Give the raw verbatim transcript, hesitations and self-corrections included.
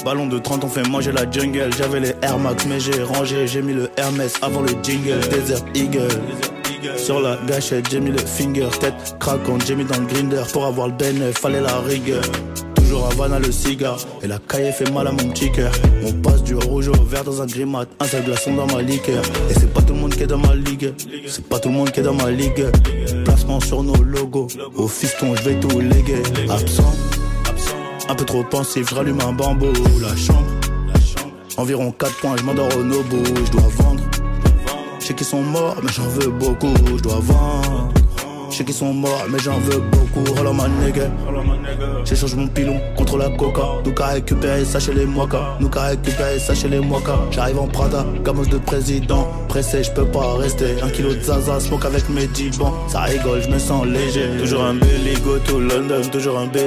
Ballon de trente, on fait manger la jungle. J'avais les Air Max, mais j'ai rangé. J'ai mis le Hermès avant le jingle. Desert Eagle. Sur la gâchette, j'ai mis le finger. Tête craquante, j'ai mis dans le grinder. Pour avoir le bénéf, fallait la rigueur. Toujours Havana le cigare. Et la caille fait mal à mon petit cœur. On passe du rouge au vert dans un grimat. Un seul glaçon dans ma liqueur. Et c'est pas tout le monde qui est dans ma ligue. C'est pas tout le monde qui est dans ma ligue. Placement sur nos logos. Au fiston, je vais tout léguer. Absent, un peu trop pensif, je rallume un bambou. La chambre, environ quatre points, je m'endors au Nobu. Je dois vendre. Je sais qu'ils sont morts, mais j'en veux beaucoup. Je dois vendre. Je sais qu'ils sont morts, mais j'en veux beaucoup. Roll on my nigga. J'échange mon pilon contre la coca. Nous qu'à récupérer ça chez les moicas. Nous qu'à récupérer ça chez les moicas. J'arrive en Prada, gamos de président. Pressé, je peux pas rester. Un kilo de zaza, smoke avec mes dix bans. Ça rigole, je me sens léger. Toujours un Billy, go to London. Toujours un Billy.